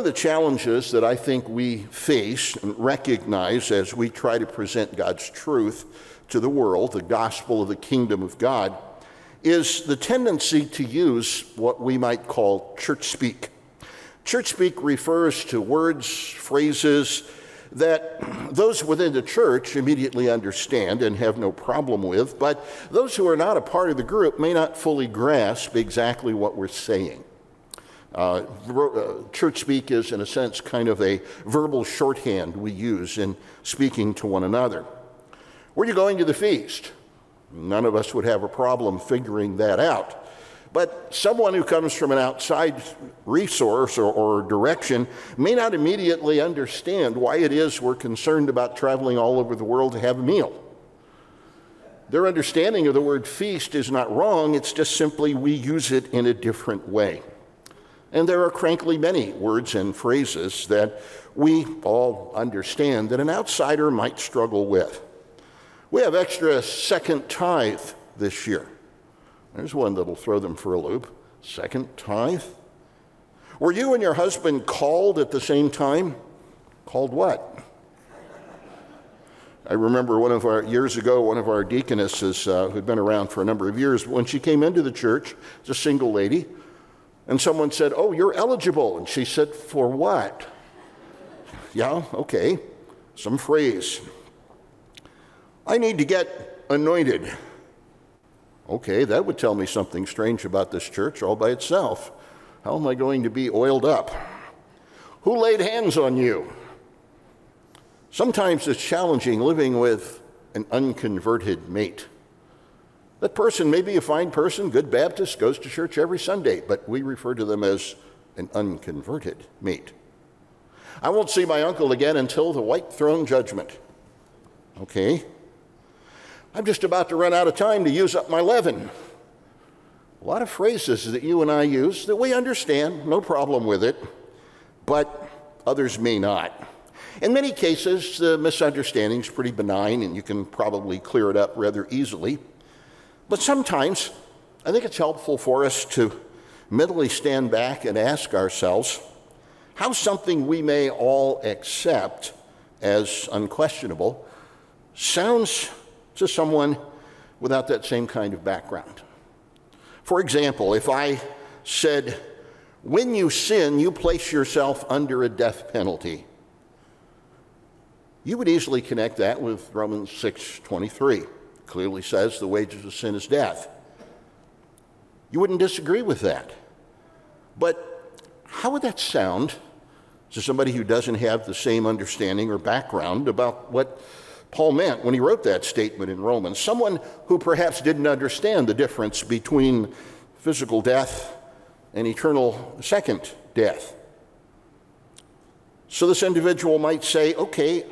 of the challenges that I think we face and recognize as we try to present God's truth to the world, the gospel of the kingdom of God, is the tendency to use what we might call church speak. Church speak refers to words, phrases that those within the church immediately understand and have no problem with, but those who are not a part of the group may not fully grasp exactly what we're saying. Church speak is, in a sense, kind of a verbal shorthand we use in speaking to one another. Where are you going to the feast? None of us would have a problem figuring that out. But someone who comes from an outside resource or direction may not immediately understand why it is we're concerned about traveling all over the world to have a meal. Their understanding of the word feast is not wrong, it's just simply we use it in a different way. And there are frankly many words and phrases that we all understand that an outsider might struggle with. We have extra second tithe this year. There's one that'll throw them for a loop. Second tithe. Were you and your husband called at the same time? Called what? I remember years ago, one of our deaconesses who'd been around for a number of years, when she came into the church, as a single lady, and someone said, "Oh, you're eligible." And she said, "For what?" Yeah, okay, some phrase. "I need to get anointed." Okay, that would tell me something strange about this church all by itself. How am I going to be oiled up? Who laid hands on you? Sometimes it's challenging living with an unconverted mate. That person may be a fine person, good Baptist, goes to church every Sunday, but we refer to them as an unconverted mate. I won't see my uncle again until the white throne judgment. Okay. I'm just about to run out of time to use up my leaven. A lot of phrases that you and I use that we understand, no problem with it, but others may not. In many cases, the misunderstanding is pretty benign and you can probably clear it up rather easily. But sometimes I think it's helpful for us to mentally stand back and ask ourselves how something we may all accept as unquestionable sounds to someone without that same kind of background. For example, if I said, "When you sin, you place yourself under a death penalty," you would easily connect that with Romans 6:23. It clearly says the wages of sin is death. You wouldn't disagree with that. But how would that sound to somebody who doesn't have the same understanding or background about what Paul meant when he wrote that statement in Romans? Someone who perhaps didn't understand the difference between physical death and eternal second death. So this individual might say, "Okay,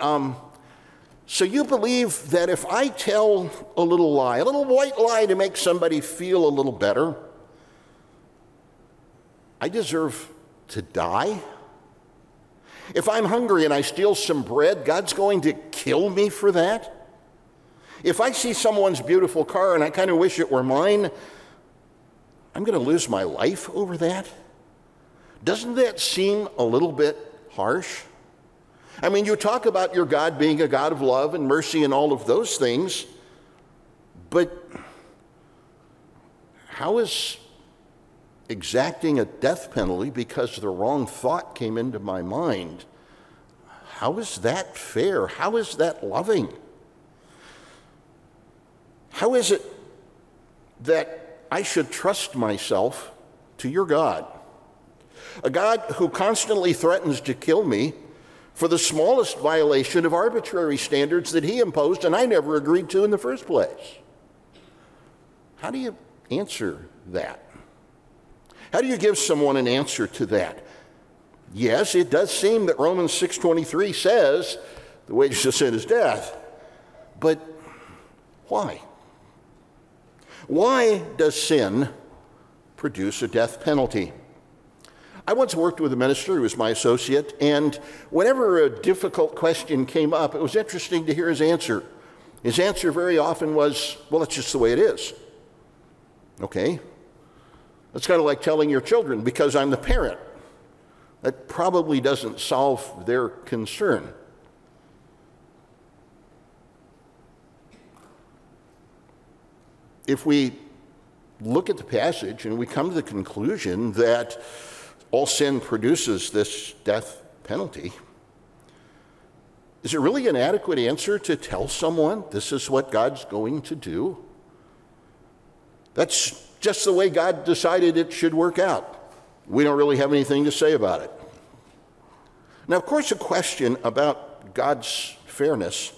so you believe that if I tell a little lie, a little white lie to make somebody feel a little better, I deserve to die? If I'm hungry and I steal some bread, God's going to kill me for that? If I see someone's beautiful car and I kind of wish it were mine, I'm going to lose my life over that?" Doesn't that seem a little bit harsh? I mean, you talk about your God being a God of love and mercy and all of those things, but how is exacting a death penalty because the wrong thought came into my mind, how is that fair? How is that loving? How is it that I should trust myself to your God? A God who constantly threatens to kill me for the smallest violation of arbitrary standards that he imposed and I never agreed to in the first place. How do you answer that? How do you give someone an answer to that? Yes, it does seem that Romans 6:23 says the wages of sin is death, but why? Why does sin produce a death penalty? I once worked with a minister who was my associate, and whenever a difficult question came up, it was interesting to hear his answer. His answer very often was, "Well, that's just the way it is." Okay? That's kind of like telling your children, "Because I'm the parent." That probably doesn't solve their concern. If we look at the passage and we come to the conclusion that all sin produces this death penalty, is it really an adequate answer to tell someone this is what God's going to do? That's just the way God decided it should work out. We don't really have anything to say about it. Now, of course, a question about God's fairness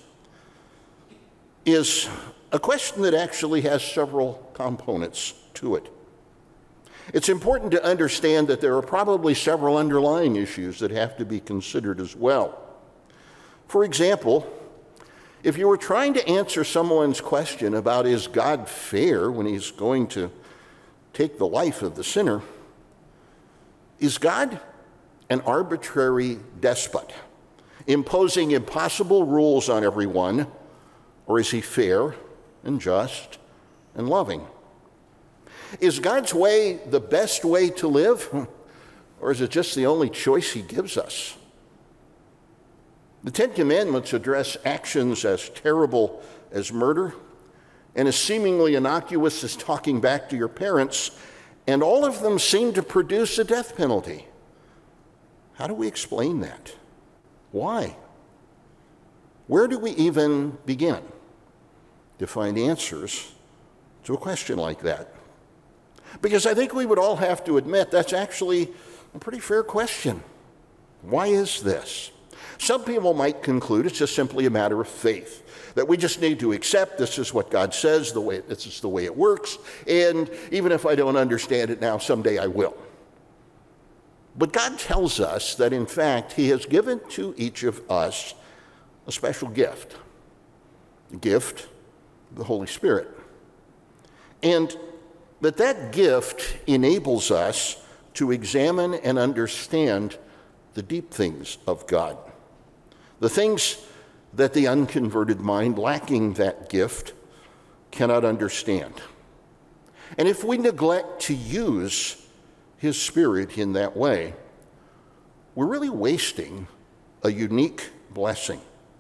is a question that actually has several components to it. It's important to understand that there are probably several underlying issues that have to be considered as well. For example, if you were trying to answer someone's question about is God fair when he's going to take the life of the sinner, is God an arbitrary despot, imposing impossible rules on everyone, or is he fair and just and loving? Is God's way the best way to live, or is it just the only choice he gives us? The Ten Commandments address actions as terrible as murder and as seemingly innocuous as talking back to your parents, and all of them seem to produce a death penalty. How do we explain that? Why? Where do we even begin to find answers to a question like that? Because I think we would all have to admit that's actually a pretty fair question. Why is this? Some people might conclude it's just simply a matter of faith, that we just need to accept this is what God says, this is the way it works, and even if I don't understand it now, someday I will. But God tells us that, in fact, he has given to each of us a special gift, the gift of the Holy Spirit. And that gift enables us to examine and understand the deep things of God, the things that the unconverted mind lacking that gift cannot understand. And if we neglect to use his Spirit in that way, we're really wasting a unique blessing.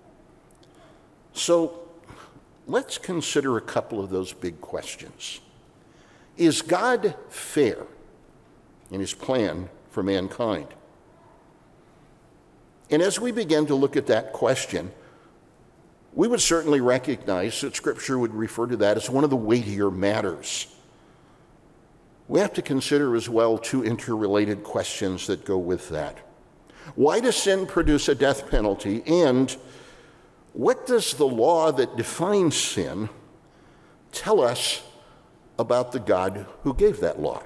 So let's consider a couple of those big questions. Is God fair in his plan for mankind? And as we begin to look at that question, we would certainly recognize that Scripture would refer to that as one of the weightier matters. We have to consider as well two interrelated questions that go with that. Why does sin produce a death penalty? And what does the law that defines sin tell us about the God who gave that law?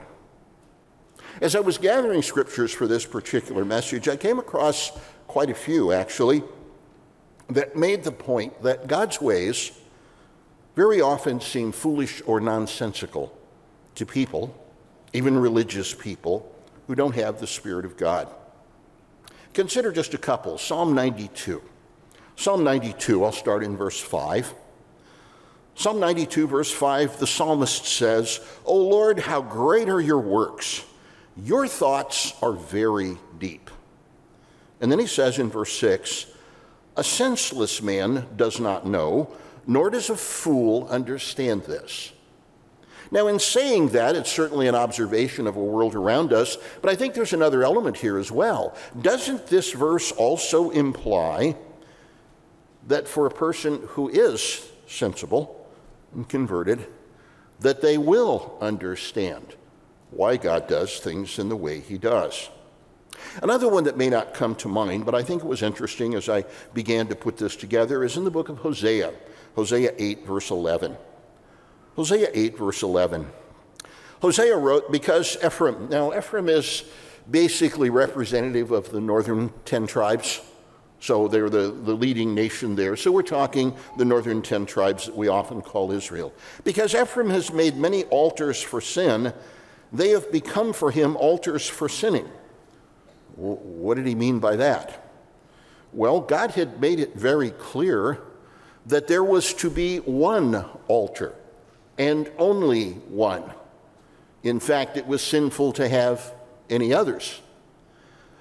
As I was gathering scriptures for this particular message, I came across quite a few, actually, that made the point that God's ways very often seem foolish or nonsensical to people, even religious people, who don't have the Spirit of God. Consider just a couple. Psalm 92. Psalm 92, I'll start in verse 5. Psalm 92, verse 5, the psalmist says, "O Lord, how great are your works! Your thoughts are very deep." And then he says in verse 6, "A senseless man does not know, nor does a fool understand this." Now, in saying that, it's certainly an observation of a world around us, but I think there's another element here as well. Doesn't this verse also imply that for a person who is sensible and converted, that they will understand why God does things in the way he does? Another one that may not come to mind, but I think it was interesting as I began to put this together, is in the book of Hosea, Hosea 8, verse 11. Hosea 8, verse 11. Hosea wrote, because Ephraim is basically representative of the northern 10 tribes, so they're the leading nation there. So we're talking the northern 10 tribes that we often call Israel. Because Ephraim has made many altars for sin, they have become for him altars for sinning. What did he mean by that? Well, God had made it very clear that there was to be one altar, and only one. In fact, it was sinful to have any others.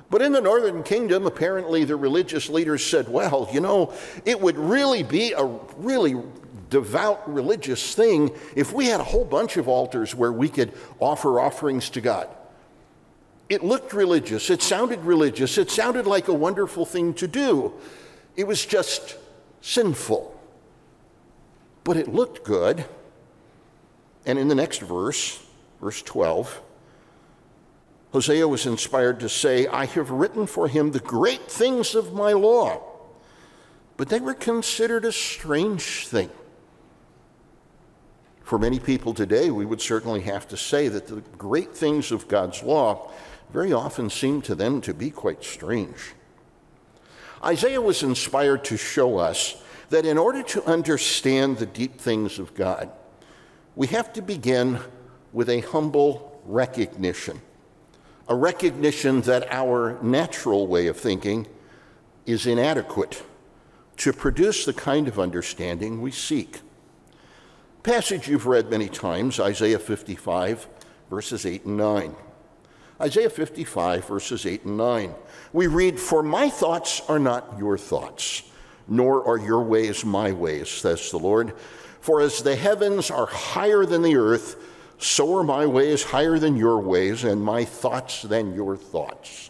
But in the northern kingdom, apparently the religious leaders said, well, it would really be a really devout religious thing if we had a whole bunch of altars where we could offer offerings to God. It looked religious. It sounded religious. It sounded like a wonderful thing to do. It was just sinful. But it looked good. And in the next verse 12, Hosea was inspired to say, I have written for him the great things of my law. But they were considered a strange thing. For many people today, we would certainly have to say that the great things of God's law very often seem to them to be quite strange. Isaiah was inspired to show us that in order to understand the deep things of God, we have to begin with a humble recognition, a recognition that our natural way of thinking is inadequate to produce the kind of understanding we seek. Passage you've read many times, Isaiah 55, verses 8 and 9. Isaiah 55, verses 8 and 9. We read, For my thoughts are not your thoughts, nor are your ways my ways, says the Lord. For as the heavens are higher than the earth, so are my ways higher than your ways, and my thoughts than your thoughts.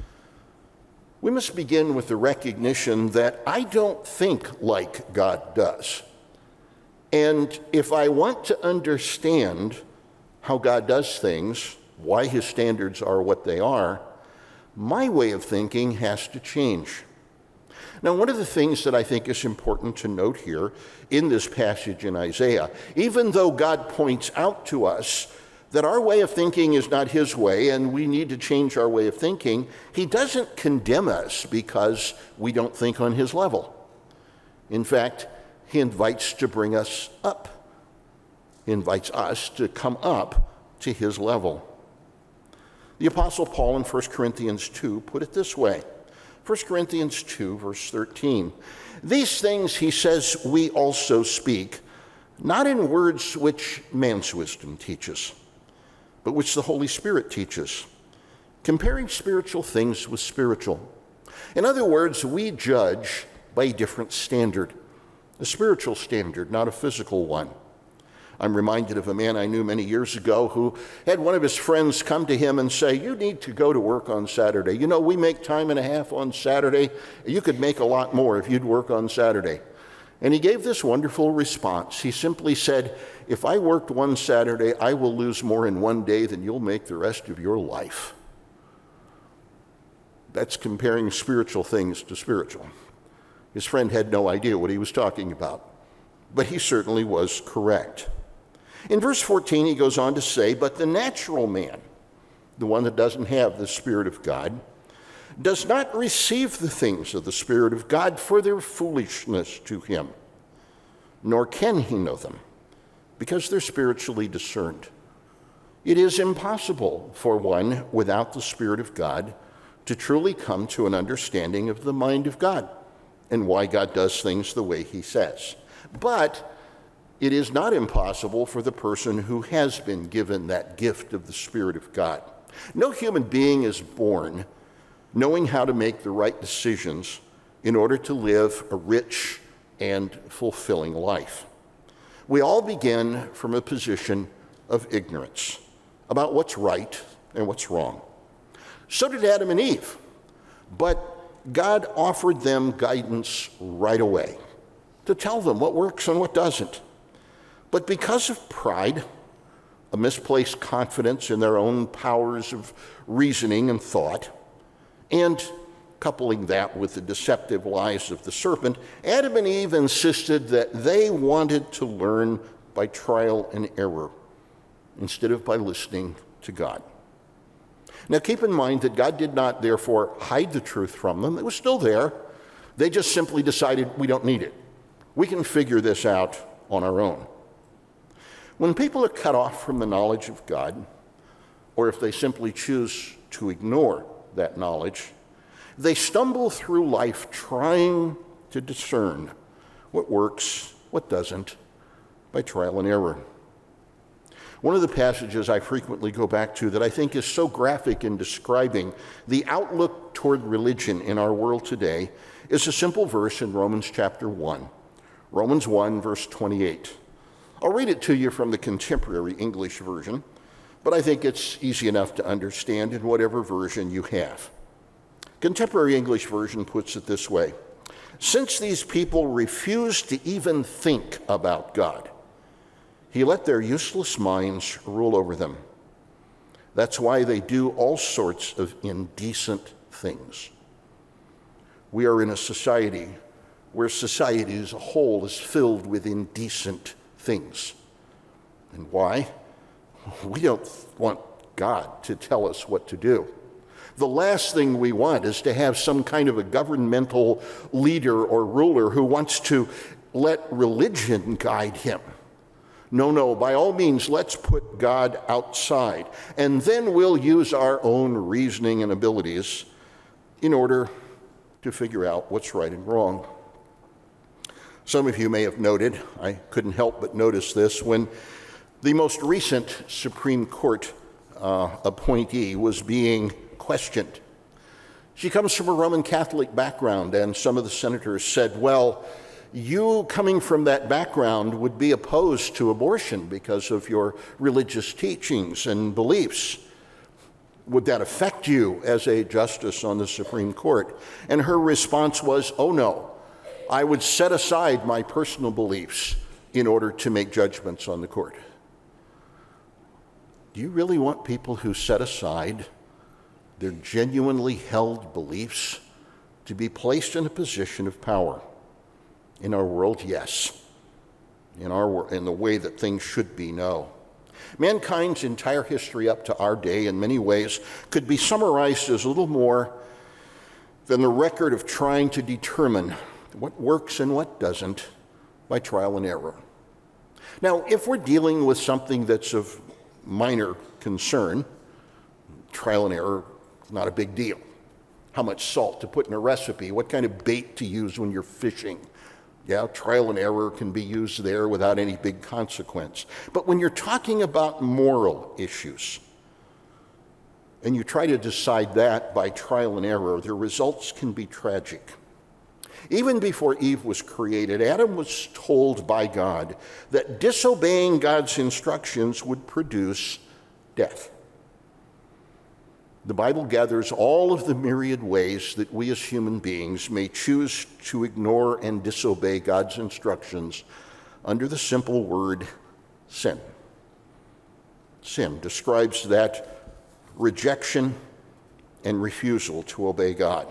We must begin with the recognition that I don't think like God does. And if I want to understand how God does things, why his standards are what they are, my way of thinking has to change. Now, one of the things that I think is important to note here in this passage in Isaiah, even though God points out to us that our way of thinking is not his way and we need to change our way of thinking, he doesn't condemn us because we don't think on his level. In fact, he invites to bring us up. He invites us to come up to his level. The Apostle Paul in 1 Corinthians 2 put it this way. 1 Corinthians 2, verse 13. These things, he says, we also speak, not in words which man's wisdom teaches, but which the Holy Spirit teaches, comparing spiritual things with spiritual. In other words, we judge by a different standard, a spiritual standard, not a physical one. I'm reminded of a man I knew many years ago who had one of his friends come to him and say, you need to go to work on Saturday. We make time and a half on Saturday. You could make a lot more if you'd work on Saturday. And he gave this wonderful response. He simply said, if I worked one Saturday, I will lose more in one day than you'll make the rest of your life. That's comparing spiritual things to spiritual. His friend had no idea what he was talking about, but he certainly was correct. In verse 14, he goes on to say, but the natural man, the one that doesn't have the Spirit of God, does not receive the things of the Spirit of God, for their foolishness to him, nor can he know them, because they're spiritually discerned. It is impossible for one without the Spirit of God to truly come to an understanding of the mind of God and why God does things the way he says. But it is not impossible for the person who has been given that gift of the Spirit of God. No human being is born knowing how to make the right decisions in order to live a rich and fulfilling life. We all begin from a position of ignorance about what's right and what's wrong. So did Adam and Eve, but God offered them guidance right away to tell them what works and what doesn't. But because of pride, a misplaced confidence in their own powers of reasoning and thought, and coupling that with the deceptive lies of the serpent, Adam and Eve insisted that they wanted to learn by trial and error instead of by listening to God. Now keep in mind that God did not therefore hide the truth from them. It was still there. They just simply decided we don't need it. We can figure this out on our own. When people are cut off from the knowledge of God, or if they simply choose to ignore that knowledge, they stumble through life trying to discern what works, what doesn't, by trial and error. One of the passages I frequently go back to that I think is so graphic in describing the outlook toward religion in our world today is a simple verse in Romans chapter 1. Romans 1, verse 28. I'll read it to you from the Contemporary English Version, but I think it's easy enough to understand in whatever version you have. Contemporary English Version puts it this way: since these people refuse to even think about God, He let their useless minds rule over them. That's why they do all sorts of indecent things. We are in a society where society as a whole is filled with indecent things. And why? We don't want God to tell us what to do. The last thing we want is to have some kind of a governmental leader or ruler who wants to let religion guide him. No, by all means, let's put God outside, and then we'll use our own reasoning and abilities in order to figure out what's right and wrong. Some of you may have noted, I couldn't help but notice this, when the most recent Supreme Court appointee was being questioned. She comes from a Roman Catholic background, and some of the senators said, well, you coming from that background would be opposed to abortion because of your religious teachings and beliefs. Would that affect you as a justice on the Supreme Court? And her response was, oh no, I would set aside my personal beliefs in order to make judgments on the court. Do you really want people who set aside their genuinely held beliefs to be placed in a position of power? In our world, yes. In the way that things should be, no. Mankind's entire history up to our day, in many ways, could be summarized as little more than the record of trying to determine what works and what doesn't by trial and error. Now, if we're dealing with something that's of minor concern, trial and error is not a big deal. How much salt to put in a recipe, what kind of bait to use when you're fishing. Yeah, trial and error can be used there without any big consequence. But when you're talking about moral issues, and you try to decide that by trial and error, the results can be tragic. Even before Eve was created, Adam was told by God that disobeying God's instructions would produce death. The Bible gathers all of the myriad ways that we as human beings may choose to ignore and disobey God's instructions under the simple word sin. Sin describes that rejection and refusal to obey God.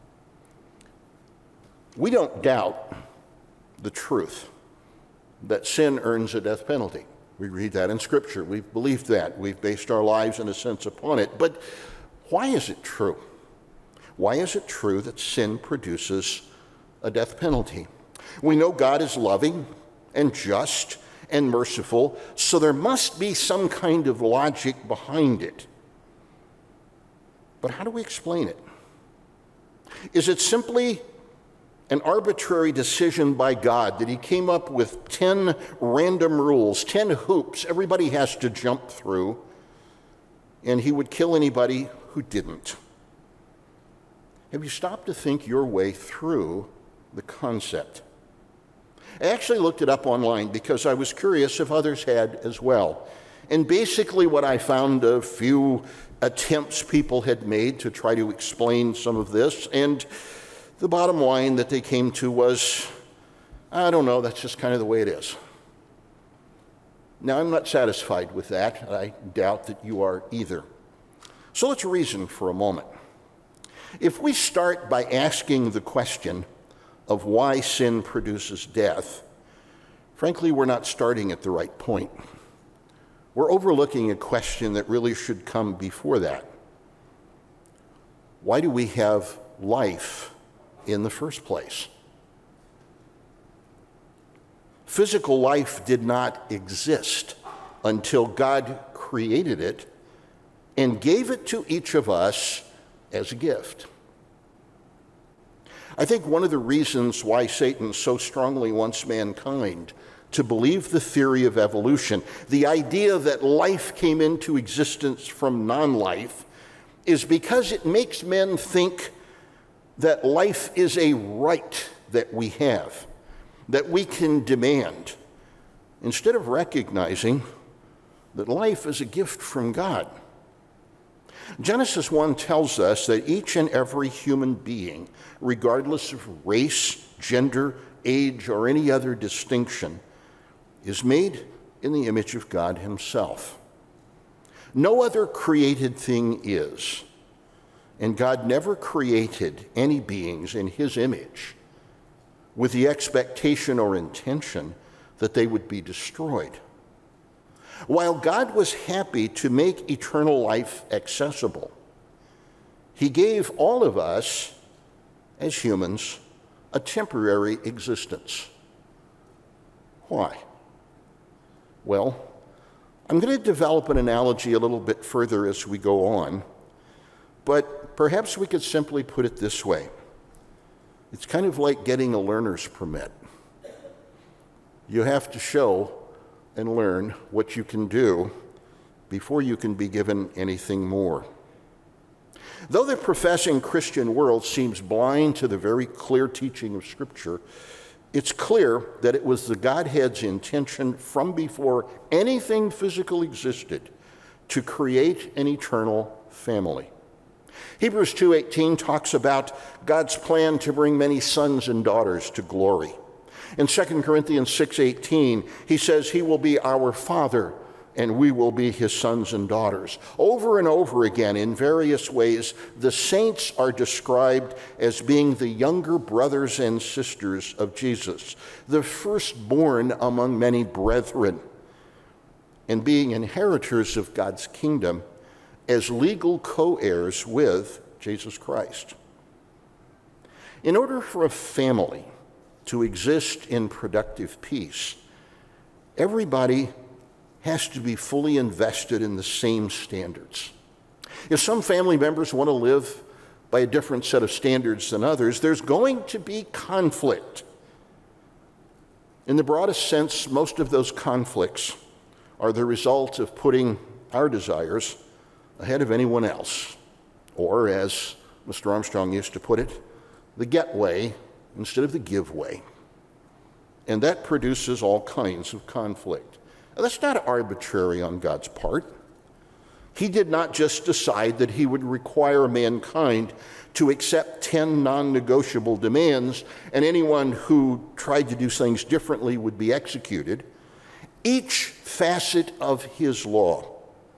We don't doubt the truth that sin earns a death penalty. We read that in Scripture. We've believed that. We've based our lives in a sense upon it. But why is it true? Why is it true that sin produces a death penalty? We know God is loving and just and merciful, so there must be some kind of logic behind it. But how do we explain it? Is it simply an arbitrary decision by God that He came up with 10 random rules, 10 hoops everybody has to jump through, and He would kill anybody who didn't? Have you stopped to think your way through the concept? I actually looked it up online because I was curious if others had as well. And basically what I found, a few attempts people had made to try to explain some of this, and the bottom line that they came to was, I don't know, that's just kind of the way it is. Now, I'm not satisfied with that. I doubt that you are either. So let's reason for a moment. If we start by asking the question of why sin produces death, frankly, we're not starting at the right point. We're overlooking a question that really should come before that. Why do we have life in the first place? Physical life did not exist until God created it and gave it to each of us as a gift. I think one of the reasons why Satan so strongly wants mankind to believe the theory of evolution, the idea that life came into existence from non-life, is because it makes men think that life is a right that we have, that we can demand, instead of recognizing that life is a gift from God. Genesis 1 tells us that each and every human being, regardless of race, gender, age, or any other distinction, is made in the image of God himself. No other created thing is, and God never created any beings in his image with the expectation or intention that they would be destroyed. While God was happy to make eternal life accessible, he gave all of us, as humans, a temporary existence. Why? Well, I'm going to develop an analogy a little bit further as we go on, but perhaps we could simply put it this way. It's kind of like getting a learner's permit. You have to show and learn what you can do before you can be given anything more. Though the professing Christian world seems blind to the very clear teaching of Scripture, it's clear that it was the Godhead's intention from before anything physical existed to create an eternal family. Hebrews 2:18 talks about God's plan to bring many sons and daughters to glory. In 2 Corinthians 6:18, he says he will be our Father and we will be his sons and daughters. Over and over again, in various ways, the saints are described as being the younger brothers and sisters of Jesus, the firstborn among many brethren, and being inheritors of God's kingdom as legal co-heirs with Jesus Christ. In order for a family to exist in productive peace, everybody has to be fully invested in the same standards. If some family members want to live by a different set of standards than others, there's going to be conflict. In the broadest sense, most of those conflicts are the result of putting our desires ahead of anyone else, or as Mr. Armstrong used to put it, the get way instead of the give way. And that produces all kinds of conflict. Now, that's not arbitrary on God's part. He did not just decide that he would require mankind to accept 10 non-negotiable demands, and anyone who tried to do things differently would be executed. Each facet of his law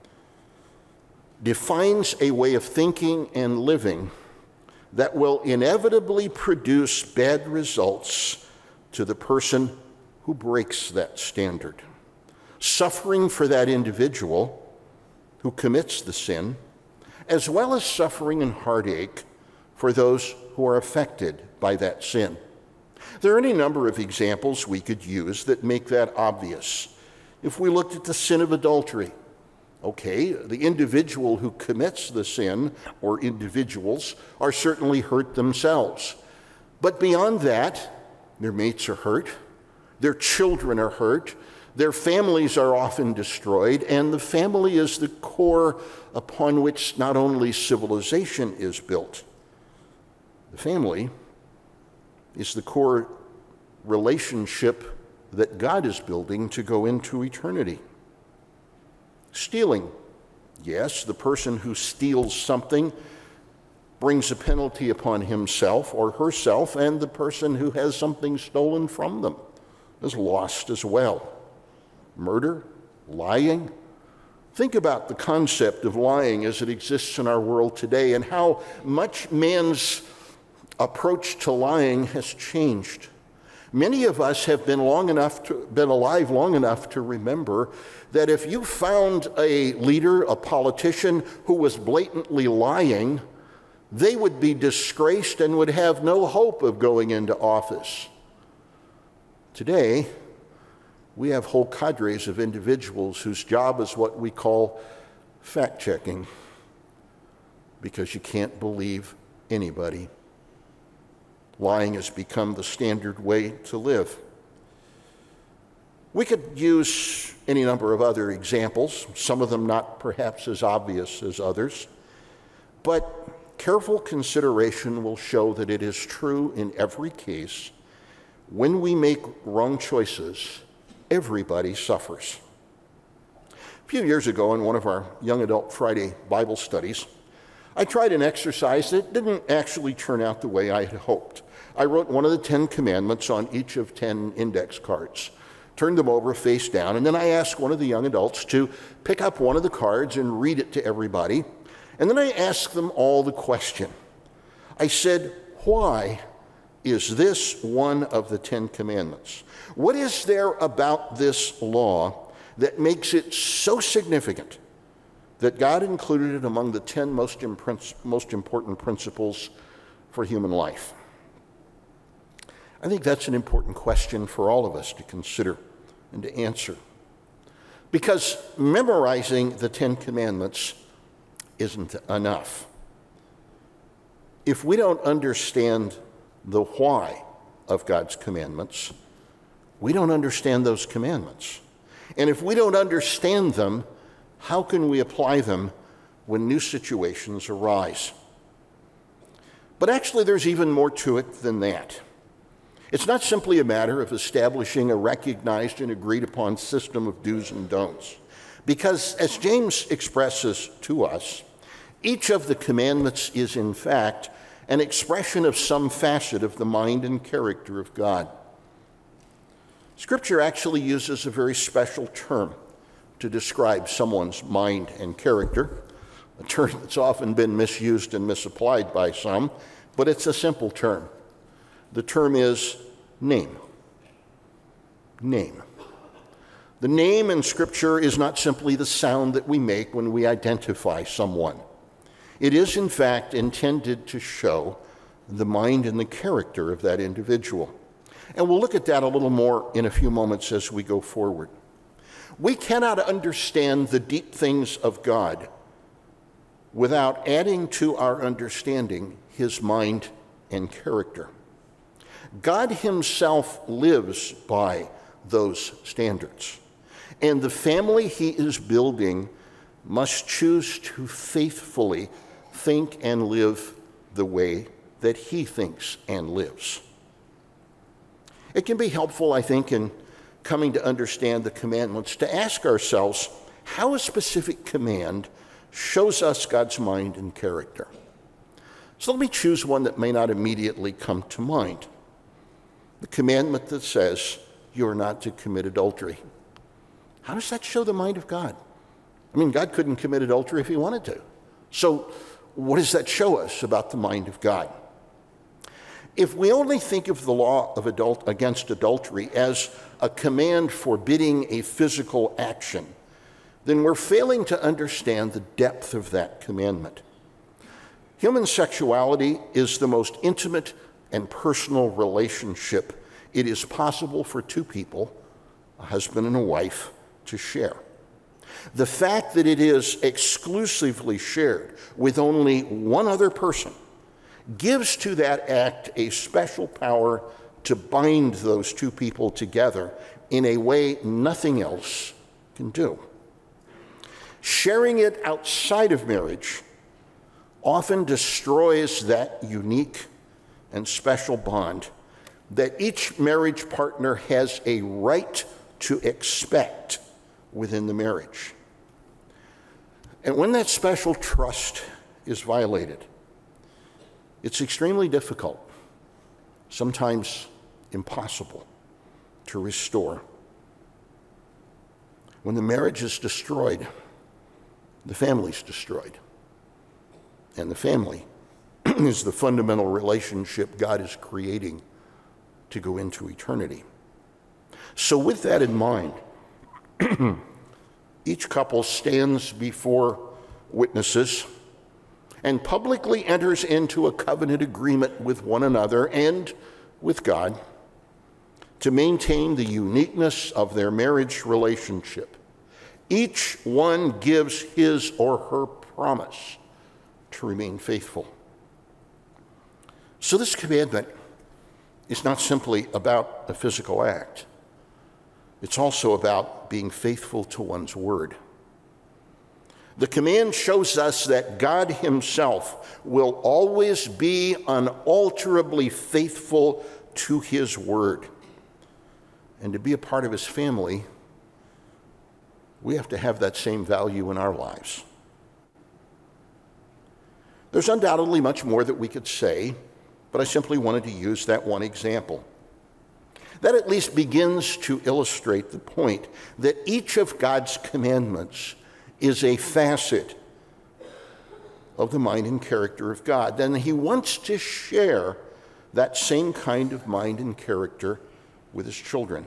defines a way of thinking and living that will inevitably produce bad results to the person who breaks that standard. Suffering for that individual who commits the sin, as well as suffering and heartache for those who are affected by that sin. There are any number of examples we could use that make that obvious. If we looked at the sin of adultery, okay, the individual who commits the sin, or individuals, are certainly hurt themselves. But beyond that, their mates are hurt, their children are hurt, their families are often destroyed, and the family is the core upon which not only civilization is built. The family is the core relationship that God is building to go into eternity. Stealing. Yes, the person who steals something brings a penalty upon himself or herself, and the person who has something stolen from them is lost as well. Murder, lying. Think about the concept of lying as it exists in our world today and how much man's approach to lying has changed. Many of us have been alive long enough to remember that if you found a leader, a politician, who was blatantly lying, they would be disgraced and would have no hope of going into office. Today, we have whole cadres of individuals whose job is what we call fact-checking, because you can't believe anybody. Lying has become the standard way to live. We could use any number of other examples, some of them not perhaps as obvious as others, but careful consideration will show that it is true in every case. When we make wrong choices, everybody suffers. A few years ago, in one of our Young Adult Friday Bible studies, I tried an exercise that didn't actually turn out the way I had hoped. I wrote one of the 10 commandments on each of 10 index cards, turned them over face down, and then I asked one of the young adults to pick up one of the cards and read it to everybody. And then I asked them all the question. I said, why is this one of the 10 commandments? What is there about this law that makes it so significant that God included it among the 10 most important principles for human life? I think that's an important question for all of us to consider and to answer. Because memorizing the 10 commandments isn't enough. If we don't understand the why of God's commandments, we don't understand those commandments. And if we don't understand them, how can we apply them when new situations arise? But actually, there's even more to it than that. It's not simply a matter of establishing a recognized and agreed upon system of do's and don'ts. Because as James expresses to us, each of the commandments is in fact an expression of some facet of the mind and character of God. Scripture actually uses a very special term to describe someone's mind and character, a term that's often been misused and misapplied by some, but it's a simple term. The term is name. Name. The name in Scripture is not simply the sound that we make when we identify someone. It is, in fact, intended to show the mind and the character of that individual. And we'll look at that a little more in a few moments as we go forward. We cannot understand the deep things of God without adding to our understanding his mind and character. God himself lives by those standards. And the family he is building must choose to faithfully think and live the way that he thinks and lives. It can be helpful, I think, in coming to understand the commandments to ask ourselves how a specific command shows us God's mind and character. So let me choose one that may not immediately come to mind. The commandment that says you are not to commit adultery. How does that show the mind of God? I mean, God couldn't commit adultery if he wanted to. So what does that show us about the mind of God? If we only think of the law of against adultery as a command forbidding a physical action, then we're failing to understand the depth of that commandment. Human sexuality is the most intimate and personal relationship it is possible for two people, a husband and a wife, to share. The fact that it is exclusively shared with only one other person gives to that act a special power to bind those two people together in a way nothing else can do. Sharing it outside of marriage often destroys that unique and special bond that each marriage partner has a right to expect within the marriage. And when that special trust is violated, it's extremely difficult, sometimes impossible, to restore. When the marriage is destroyed, the family's destroyed. And the family is the fundamental relationship God is creating to go into eternity. So with that in mind, each couple stands before witnesses and publicly enters into a covenant agreement with one another and with God to maintain the uniqueness of their marriage relationship. Each one gives his or her promise to remain faithful. So this commandment is not simply about a physical act. It's also about being faithful to one's word. The command shows us that God himself will always be unalterably faithful to his word. And to be a part of his family, we have to have that same value in our lives. There's undoubtedly much more that we could say, but I simply wanted to use that one example. That at least begins to illustrate the point that each of God's commandments is a facet of the mind and character of God. Then he wants to share that same kind of mind and character with his children.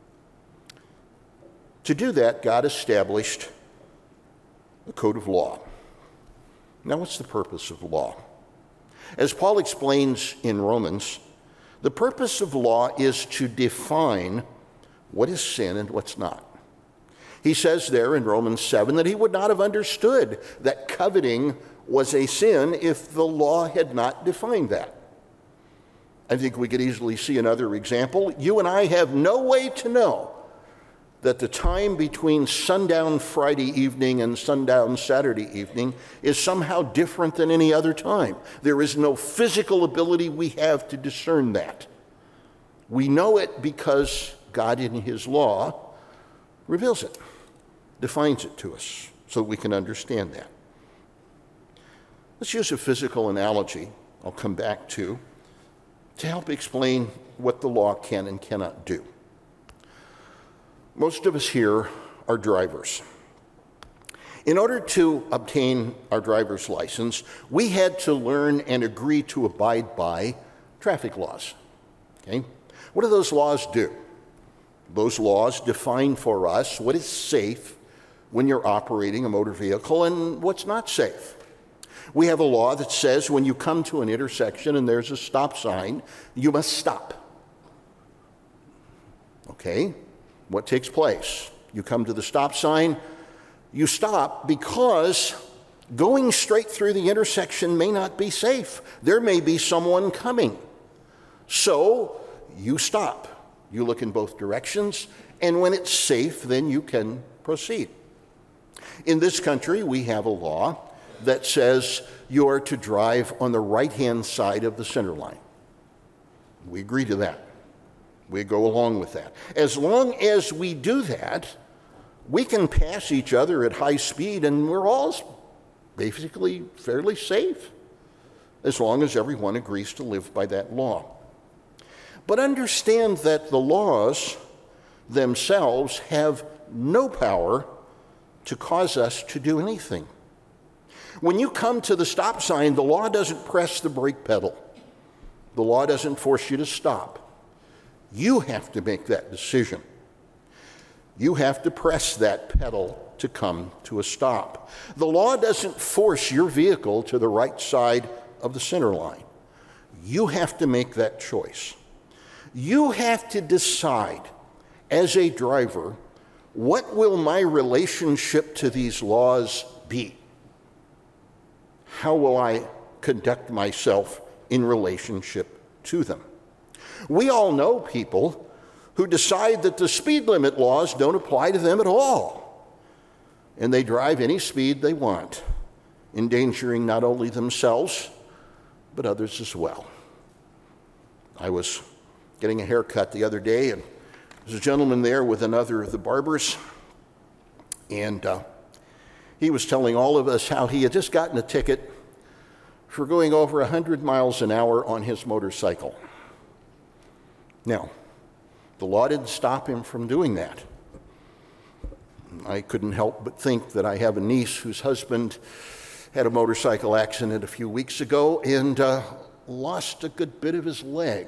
To do that, God established a code of law. Now, what's the purpose of law? As Paul explains in Romans, the purpose of law is to define what is sin and what's not. He says there in Romans 7 that he would not have understood that coveting was a sin if the law had not defined that. I think we could easily see another example. You and I have no way to know that the time between sundown Friday evening and sundown Saturday evening is somehow different than any other time. There is no physical ability we have to discern that. We know it because God in his law reveals it, defines it to us so that we can understand that. Let's use a physical analogy I'll come back to help explain what the law can and cannot do. Most of us here are drivers. In order to obtain our driver's license, we had to learn and agree to abide by traffic laws. Okay? What do those laws do? Those laws define for us what is safe when you're operating a motor vehicle and what's not safe. We have a law that says when you come to an intersection and there's a stop sign, you must stop. Okay? What takes place? You come to the stop sign, you stop because going straight through the intersection may not be safe. There may be someone coming. So you stop. You look in both directions, and when it's safe, then you can proceed. In this country, we have a law that says you are to drive on the right-hand side of the center line. We agree to that. We go along with that. As long as we do that, we can pass each other at high speed, and we're all basically fairly safe, as long as everyone agrees to live by that law. But understand that the laws themselves have no power to cause us to do anything. When you come to the stop sign, the law doesn't press the brake pedal. The law doesn't force you to stop. You have to make that decision. You have to press that pedal to come to a stop. The law doesn't force your vehicle to the right side of the center line. You have to make that choice. You have to decide as a driver, what will my relationship to these laws be? How will I conduct myself in relationship to them? We all know people who decide that the speed limit laws don't apply to them at all, and they drive any speed they want, endangering not only themselves, but others as well. I was getting a haircut the other day, and there's a gentleman there with another of the barbers, and he was telling all of us how he had just gotten a ticket for going over 100 miles an hour on his motorcycle. Now, the law didn't stop him from doing that. I couldn't help but think that I have a niece whose husband had a motorcycle accident a few weeks ago and lost a good bit of his leg.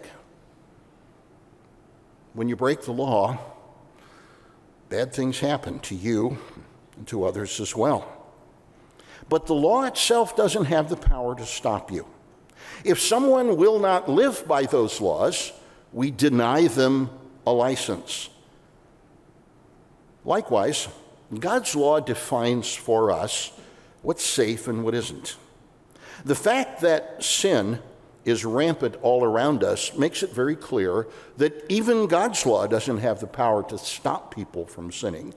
When you break the law, bad things happen to you and to others as well. But the law itself doesn't have the power to stop you. If someone will not live by those laws, we deny them a license. Likewise, God's law defines for us what's safe and what isn't. The fact that sin is rampant all around us makes it very clear that even God's law doesn't have the power to stop people from sinning,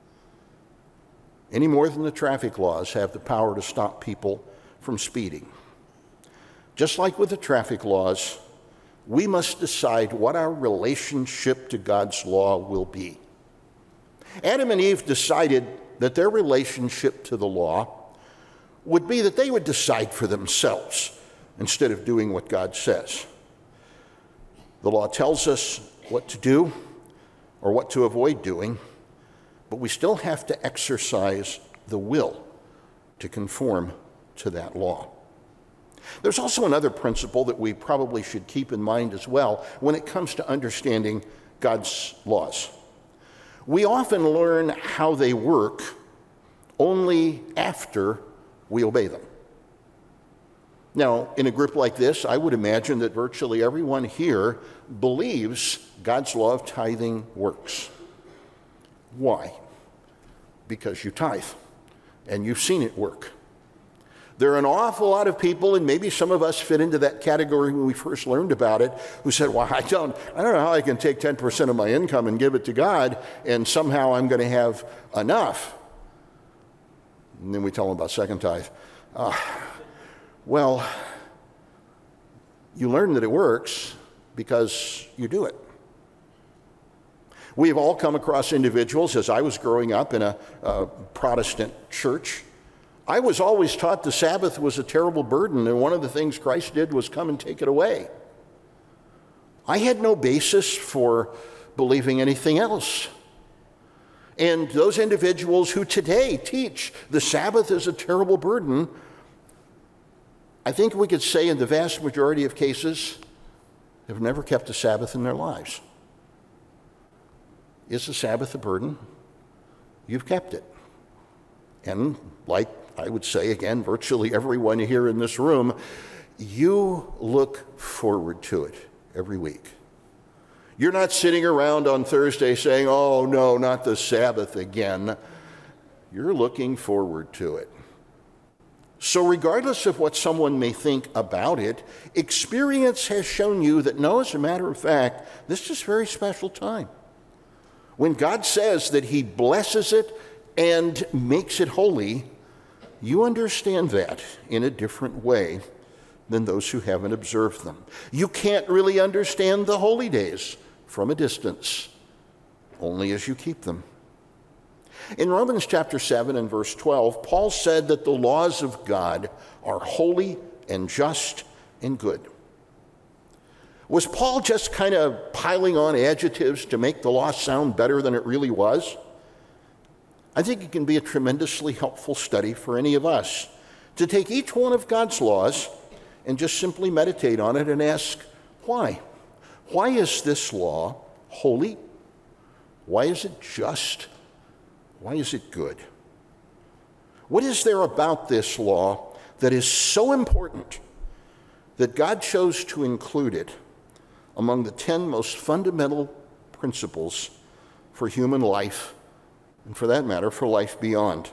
any more than the traffic laws have the power to stop people from speeding. Just like with the traffic laws, we must decide what our relationship to God's law will be. Adam and Eve decided that their relationship to the law would be that they would decide for themselves instead of doing what God says. The law tells us what to do or what to avoid doing, but we still have to exercise the will to conform to that law. There's also another principle that we probably should keep in mind as well when it comes to understanding God's laws. We often learn how they work only after we obey them. Now, in a group like this, I would imagine that virtually everyone here believes God's law of tithing works. Why? Because you tithe, and you've seen it work. There are an awful lot of people, and maybe some of us fit into that category when we first learned about it, who said, well, I don't know how I can take 10% of my income and give it to God, and somehow I'm going to have enough. And then we tell them about second tithe. Well, you learn that it works because you do it. We've all come across individuals, as I was growing up in a Protestant church, I was always taught the Sabbath was a terrible burden, and one of the things Christ did was come and take it away. I had no basis for believing anything else. And those individuals who today teach the Sabbath is a terrible burden, I think we could say in the vast majority of cases, have never kept a Sabbath in their lives. Is the Sabbath a burden? You've kept it. And like I would say, again, virtually everyone here in this room, you look forward to it every week. You're not sitting around on Thursday saying, oh, no, not the Sabbath again. You're looking forward to it. So regardless of what someone may think about it, experience has shown you that no, as a matter of fact, this is a very special time. When God says that he blesses it and makes it holy, you understand that in a different way than those who haven't observed them. You can't really understand the holy days from a distance, only as you keep them. In Romans chapter 7 and verse 12, Paul said that the laws of God are holy and just and good. Was Paul just kind of piling on adjectives to make the law sound better than it really was? I think it can be a tremendously helpful study for any of us to take each one of God's laws and just simply meditate on it and ask, why? Why is this law holy? Why is it just? Why is it good? What is there about this law that is so important that God chose to include it among the 10 most fundamental principles for human life, and for that matter, for life beyond?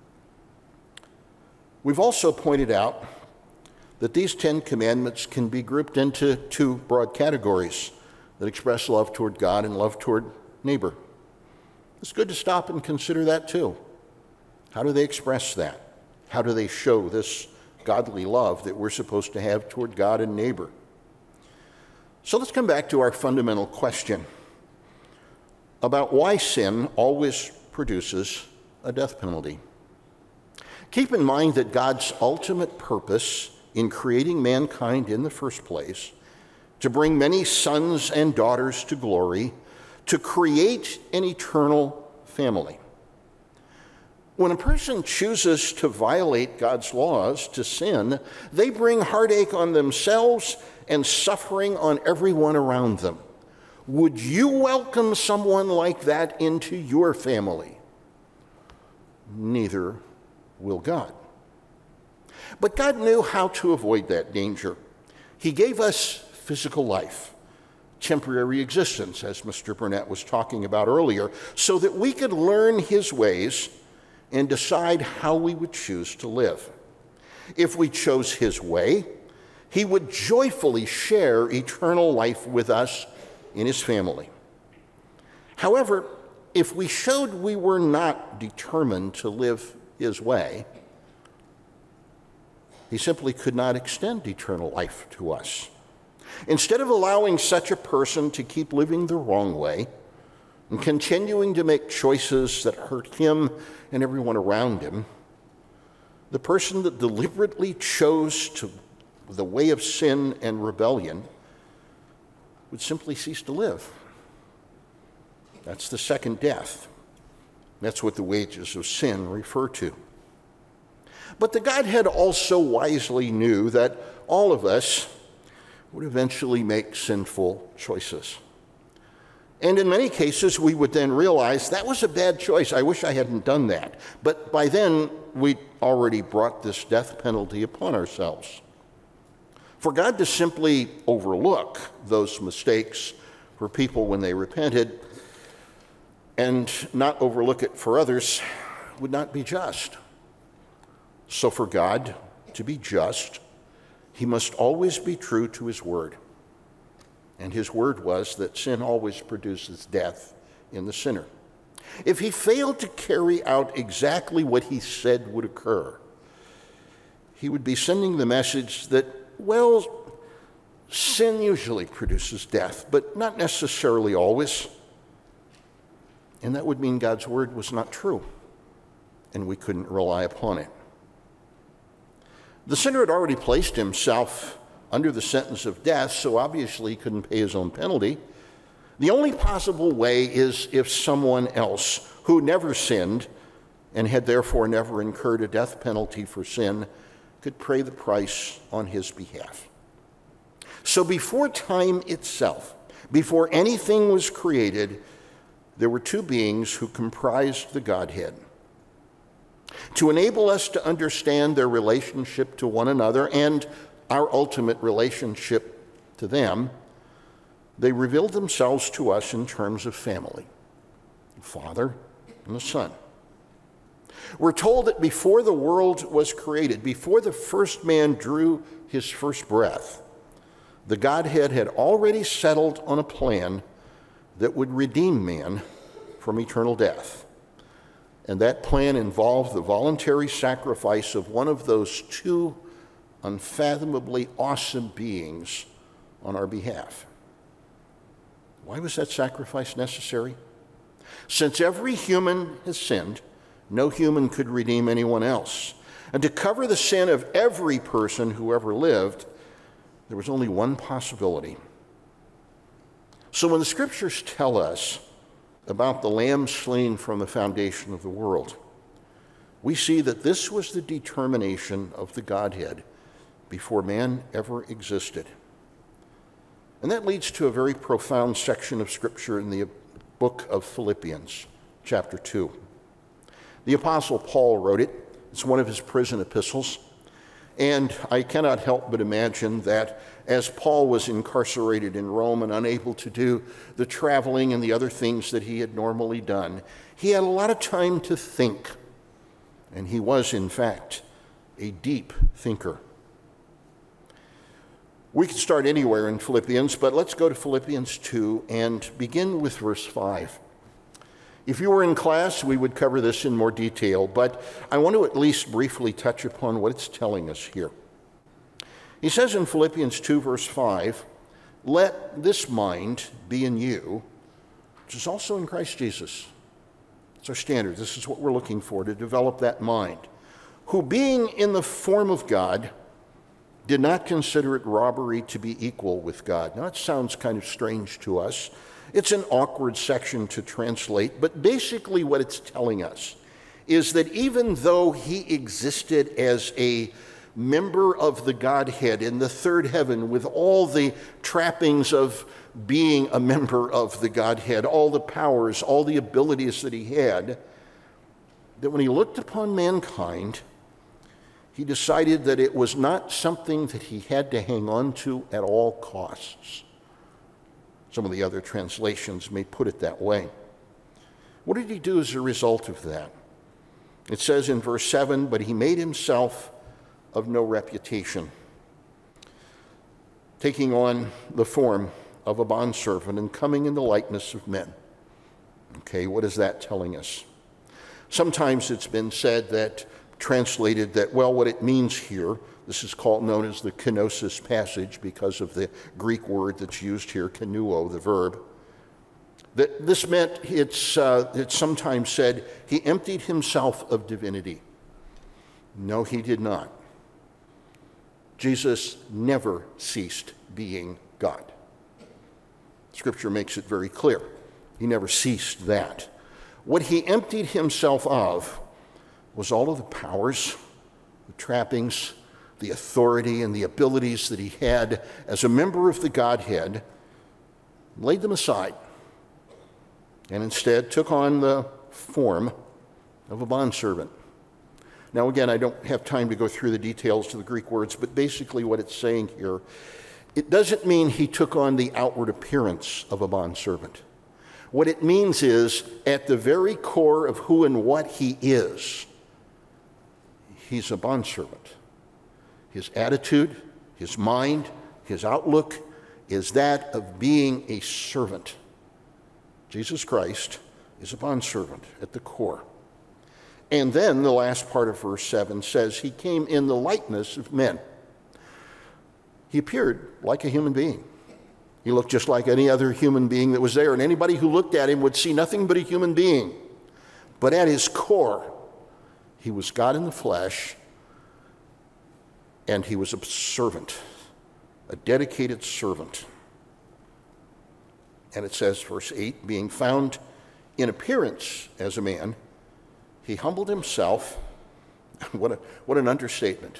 We've also pointed out that these 10 commandments can be grouped into two broad categories that express love toward God and love toward neighbor. It's good to stop and consider that too. How do they express that? How do they show this godly love that we're supposed to have toward God and neighbor? So let's come back to our fundamental question about why sin always produces a death penalty. Keep in mind that God's ultimate purpose in creating mankind in the first place, to bring many sons and daughters to glory, to create an eternal family. When a person chooses to violate God's laws, to sin, they bring heartache on themselves and suffering on everyone around them. Would you welcome someone like that into your family? Neither will God. But God knew how to avoid that danger. He gave us physical life, temporary existence, as Mr. Burnett was talking about earlier, so that we could learn his ways and decide how we would choose to live. If we chose his way, he would joyfully share eternal life with us in his family. However, if we showed we were not determined to live his way, he simply could not extend eternal life to us. Instead of allowing such a person to keep living the wrong way and continuing to make choices that hurt him and everyone around him, the person that deliberately chose the way of sin and rebellion would simply cease to live. That's the second death. That's what the wages of sin refer to. But the Godhead also wisely knew that all of us would eventually make sinful choices. And in many cases, we would then realize that was a bad choice. I wish I hadn't done that. But by then, we'd already brought this death penalty upon ourselves. For God to simply overlook those mistakes for people when they repented and not overlook it for others would not be just. So for God to be just, he must always be true to his word. And his word was that sin always produces death in the sinner. If he failed to carry out exactly what he said would occur, he would be sending the message that, well, sin usually produces death, but not necessarily always. And that would mean God's word was not true, and we couldn't rely upon it. The sinner had already placed himself under the sentence of death, so obviously he couldn't pay his own penalty. The only possible way is if someone else who never sinned and had therefore never incurred a death penalty for sin could pay the price on his behalf. So before time itself, before anything was created, there were two beings who comprised the Godhead. To enable us to understand their relationship to one another and our ultimate relationship to them, they revealed themselves to us in terms of family, the Father and the Son. We're told that before the world was created, before the first man drew his first breath, the Godhead had already settled on a plan that would redeem man from eternal death. And that plan involved the voluntary sacrifice of one of those two unfathomably awesome beings on our behalf. Why was that sacrifice necessary? Since every human has sinned, no human could redeem anyone else. And to cover the sin of every person who ever lived, there was only one possibility. So when the scriptures tell us about the lamb slain from the foundation of the world, we see that this was the determination of the Godhead before man ever existed. And that leads to a very profound section of scripture in the book of Philippians, chapter 2. The Apostle Paul wrote it. It's one of his prison epistles. And I cannot help but imagine that as Paul was incarcerated in Rome and unable to do the traveling and the other things that he had normally done, he had a lot of time to think. And he was, in fact, a deep thinker. We could start anywhere in Philippians, but let's go to Philippians 2 and begin with verse 5. If you were in class, we would cover this in more detail, but I want to at least briefly touch upon what it's telling us here. He says in Philippians 2, verse 5, "Let this mind be in you, which is also in Christ Jesus." It's our standard. This is what we're looking for, to develop that mind. "Who being in the form of God, did not consider it robbery to be equal with God." Now, that sounds kind of strange to us. It's an awkward section to translate, but basically what it's telling us is that even though he existed as a member of the Godhead in the third heaven with all the trappings of being a member of the Godhead, all the powers, all the abilities that he had, that when he looked upon mankind, he decided that it was not something that he had to hang on to at all costs. Some of the other translations may put it that way. What did he do as a result of that? It says in verse 7, "But he made himself of no reputation." taking on the form of a bondservant and coming in the likeness of men. Okay, what is that telling us? Sometimes it's been said that, translated that, well, what it means here, this is known as the kenosis passage because of the Greek word that's used here, kenuo, the verb. That this meant, it's sometimes said, he emptied himself of divinity. No, he did not. Jesus never ceased being God. Scripture makes it very clear. He never ceased that. What he emptied himself of was all of the powers, the trappings, the authority, and the abilities that he had as a member of the Godhead, laid them aside, and instead took on the form of a bondservant. Now, again, I don't have time to go through the details of the Greek words, but basically what it's saying here, it doesn't mean he took on the outward appearance of a bondservant. What it means is, at the very core of who and what he is, he's a bondservant. His attitude, his mind, his outlook is that of being a servant. Jesus Christ is a bondservant at the core. And then the last part of verse 7 says, he came in the likeness of men. He appeared like a human being. He looked just like any other human being that was there, and anybody who looked at him would see nothing but a human being. But at his core, he was God in the flesh, and he was a servant, a dedicated servant. And it says, verse 8, being found in appearance as a man, he humbled himself. What an understatement.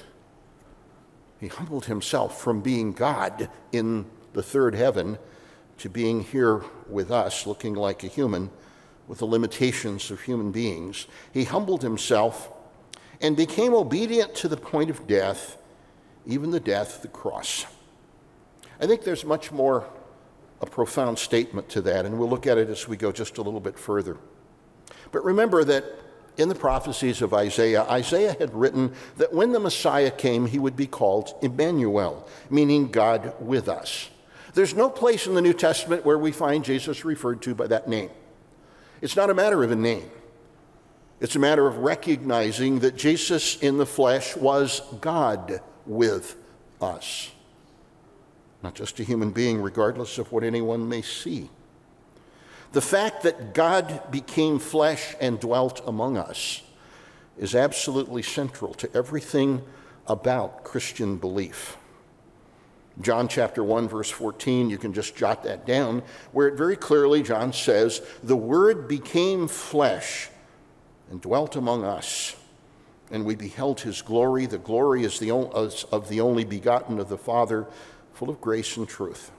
He humbled himself from being God in the third heaven to being here with us, looking like a human, with the limitations of human beings. He humbled himself and became obedient to the point of death, even the death of the cross. I think there's much more a profound statement to that, and we'll look at it as we go just a little bit further. But remember that in the prophecies of Isaiah, Isaiah had written that when the Messiah came, he would be called Emmanuel, meaning God with us. There's no place in the New Testament where we find Jesus referred to by that name. It's not a matter of a name. It's a matter of recognizing that Jesus in the flesh was God with us. Not just a human being, regardless of what anyone may see. The fact that God became flesh and dwelt among us is absolutely central to everything about Christian belief. John chapter 1, verse 14, you can just jot that down, where it very clearly, John says, the Word became flesh and dwelt among us, and we beheld his glory. The glory is of the only begotten of the Father, full of grace and truth.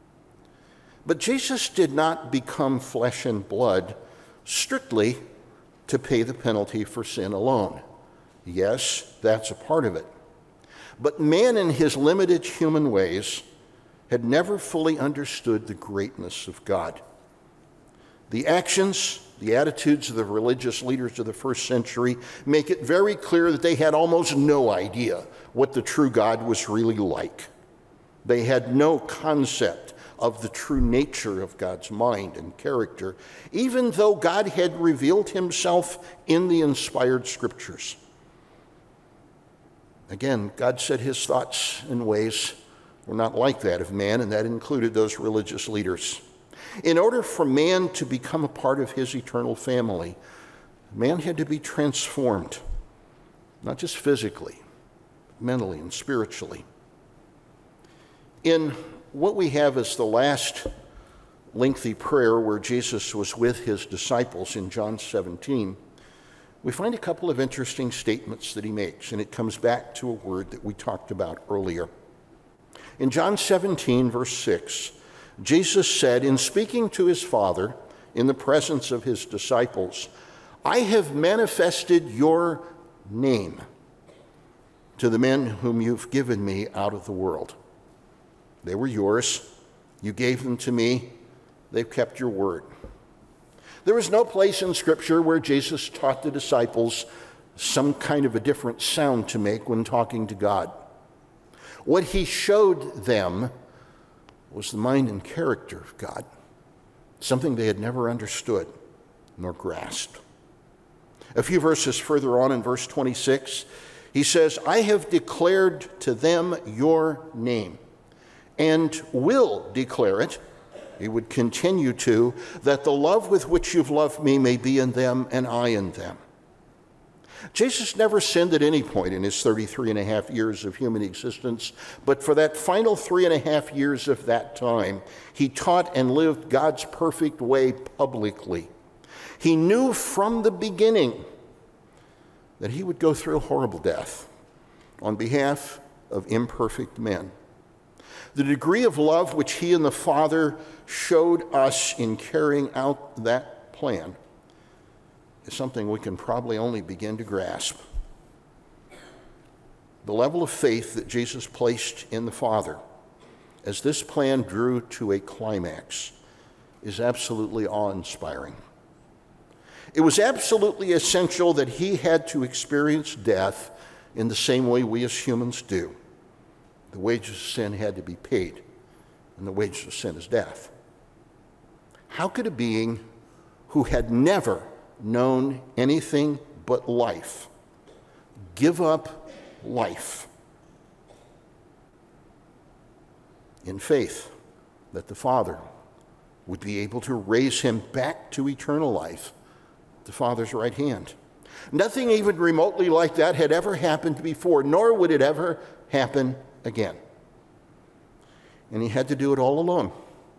But Jesus did not become flesh and blood strictly to pay the penalty for sin alone. Yes, that's a part of it. But man in his limited human ways had never fully understood the greatness of God. The actions, the attitudes of the religious leaders of the first century make it very clear that they had almost no idea what the true God was really like. They had no concept of the true nature of God's mind and character, even though God had revealed himself in the inspired scriptures. Again, God said his thoughts and ways were not like that of man, and that included those religious leaders. In order for man to become a part of his eternal family, man had to be transformed, not just physically, mentally and spiritually. In what we have as the last lengthy prayer where Jesus was with his disciples in John 17, we find a couple of interesting statements that he makes, and it comes back to a word that we talked about earlier. In John 17, verse 6, Jesus said, in speaking to his Father in the presence of his disciples, I have manifested your name to the men whom you've given me out of the world. They were yours. You gave them to me. They've kept your word. There is no place in Scripture where Jesus taught the disciples some kind of a different sound to make when talking to God. What he showed them was the mind and character of God, something they had never understood nor grasped. A few verses further on in verse 26, he says, I have declared to them your name and will declare it. He would continue to, that the love with which you've loved me may be in them and I in them. Jesus never sinned at any point in his 33 and a half years of human existence, but for that final 3.5 years of that time, he taught and lived God's perfect way publicly. He knew from the beginning that he would go through a horrible death on behalf of imperfect men. The degree of love which he and the Father showed us in carrying out that plan is something we can probably only begin to grasp. The level of faith that Jesus placed in the Father as this plan drew to a climax is absolutely awe-inspiring. It was absolutely essential that he had to experience death in the same way we as humans do. The wages of sin had to be paid, and the wages of sin is death. How could a being who had never known anything but life give up life in faith that the Father would be able to raise him back to eternal life at the Father's right hand? Nothing even remotely like that had ever happened before, nor would it ever happen again. And he had to do it all alone.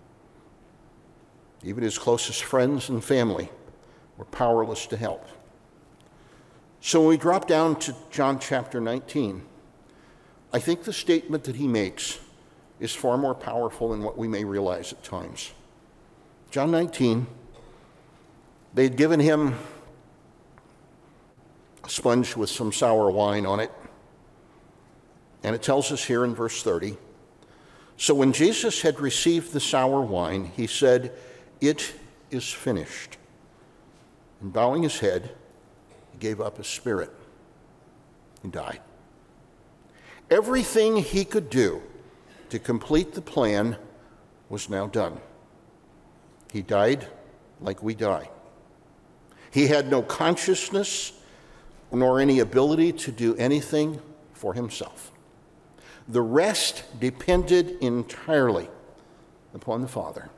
Even his closest friends and family were powerless to help. So when we drop down to John chapter 19, I think the statement that he makes is far more powerful than what we may realize at times. John 19, they had given him a sponge with some sour wine on it. And it tells us here in verse 30, so when Jesus had received the sour wine, he said, it is finished. And bowing his head, he gave up his spirit. He died. Everything he could do to complete the plan was now done. He died like we die. He had no consciousness nor any ability to do anything for himself. The rest depended entirely upon the Father.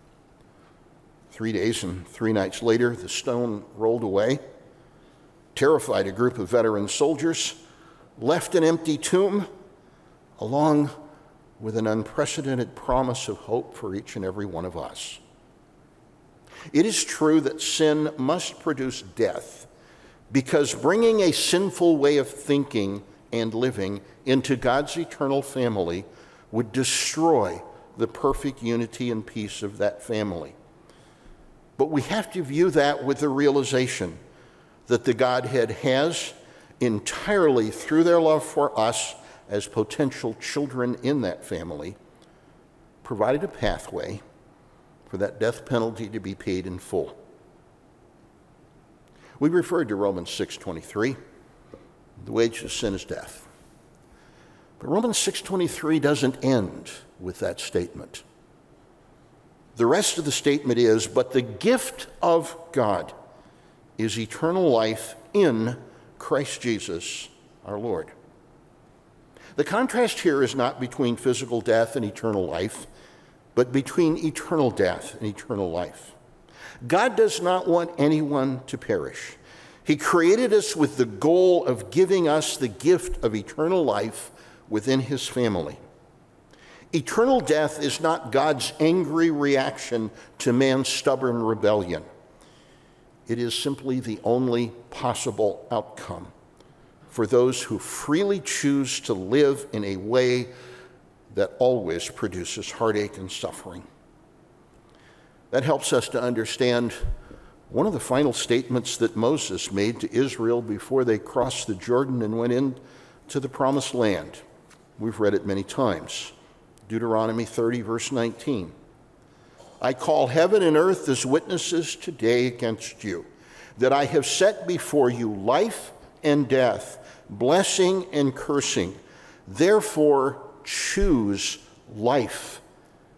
3 days and 3 nights later, the stone rolled away. Terrified, a group of veteran soldiers left an empty tomb along with an unprecedented promise of hope for each and every one of us. It is true that sin must produce death because bringing a sinful way of thinking and living into God's eternal family would destroy the perfect unity and peace of that family. But we have to view that with the realization that the Godhead has, entirely through their love for us as potential children in that family, provided a pathway for that death penalty to be paid in full. We referred to Romans 6:23. The wages of sin is death. But Romans 6:23 doesn't end with that statement. The rest of the statement is, but the gift of God is eternal life in Christ Jesus our Lord. The contrast here is not between physical death and eternal life, but between eternal death and eternal life. God does not want anyone to perish. He created us with the goal of giving us the gift of eternal life within his family. Eternal death is not God's angry reaction to man's stubborn rebellion. It is simply the only possible outcome for those who freely choose to live in a way that always produces heartache and suffering. That helps us to understand one of the final statements that Moses made to Israel before they crossed the Jordan and went into the promised land. We've read it many times. Deuteronomy 30, verse 19. I call heaven and earth as witnesses today against you, that I have set before you life and death, blessing and cursing. Therefore, choose life,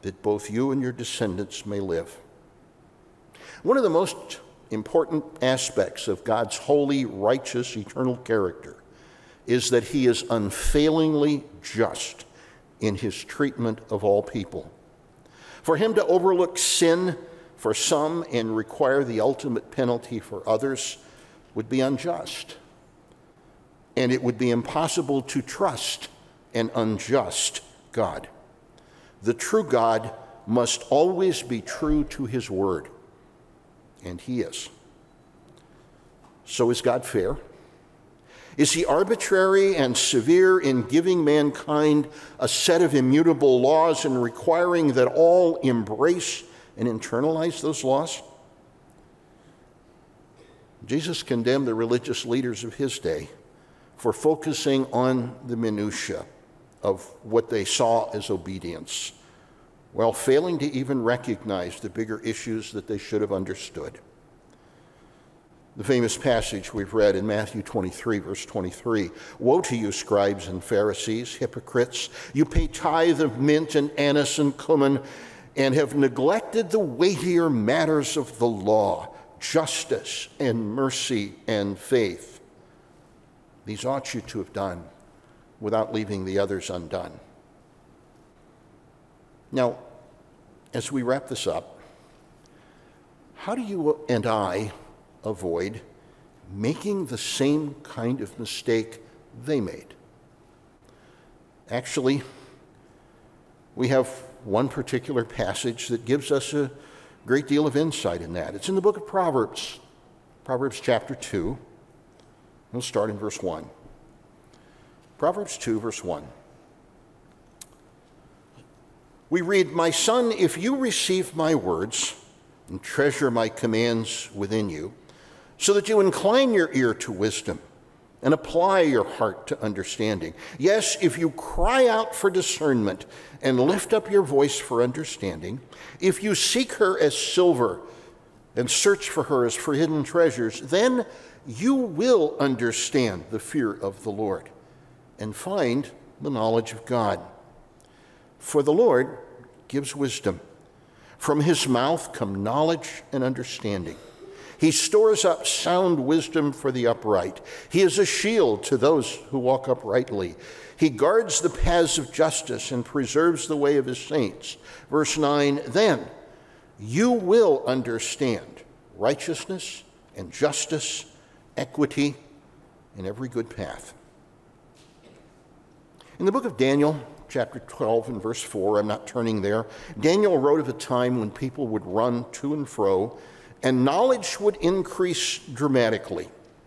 that both you and your descendants may live. One of the most important aspects of God's holy, righteous, eternal character is that he is unfailingly just in his treatment of all people. For him to overlook sin for some and require the ultimate penalty for others would be unjust. And it would be impossible to trust an unjust God. The true God must always be true to his word, and he is. So is God fair? Is he arbitrary and severe in giving mankind a set of immutable laws and requiring that all embrace and internalize those laws? Jesus condemned the religious leaders of his day for focusing on the minutiae of what they saw as obedience, while failing to even recognize the bigger issues that they should have understood. The famous passage we've read in Matthew 23, verse 23, "Woe to you, scribes and Pharisees, hypocrites! You pay tithe of mint and anise and cumin, and have neglected the weightier matters of the law, justice and mercy and faith. These ought you to have done without leaving the others undone." Now, as we wrap this up, how do you and I avoid making the same kind of mistake they made? Actually, we have one particular passage that gives us a great deal of insight in that. It's in the book of Proverbs, Proverbs chapter 2. We'll start in verse 1. Proverbs 2, verse 1. We read, "My son, if you receive my words and treasure my commands within you, so that you incline your ear to wisdom and apply your heart to understanding. Yes, if you cry out for discernment and lift up your voice for understanding, if you seek her as silver and search for her as for hidden treasures, then you will understand the fear of the Lord and find the knowledge of God. For the Lord gives wisdom. From his mouth come knowledge and understanding. He stores up sound wisdom for the upright. He is a shield to those who walk uprightly. He guards the paths of justice and preserves the way of his saints." Verse 9, "Then you will understand righteousness and justice, equity, and every good path." In the book of Daniel, chapter 12 and verse 4, I'm not turning there, Daniel wrote of a time when people would run to and fro and knowledge would increase dramatically.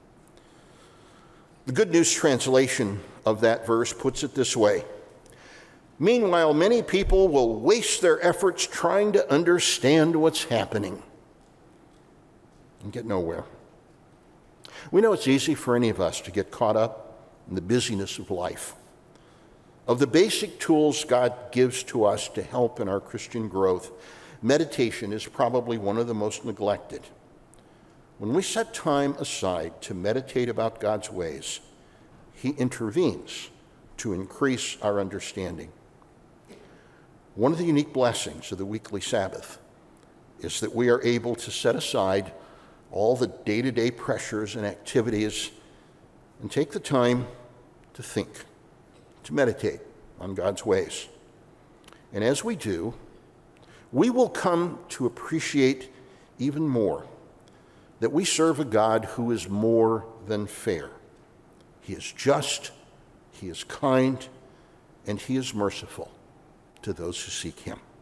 The Good News translation of that verse puts it this way: "Meanwhile, many people will waste their efforts trying to understand what's happening and get nowhere." We know it's easy for any of us to get caught up in the busyness of life. Of the basic tools God gives to us to help in our Christian growth, meditation is probably one of the most neglected. When we set time aside to meditate about God's ways, he intervenes to increase our understanding. One of the unique blessings of the weekly Sabbath is that we are able to set aside all the day-to-day pressures and activities and take the time to think, to meditate on God's ways. And as we do, we will come to appreciate even more that we serve a God who is more than fair. He is just, he is kind, and he is merciful to those who seek him.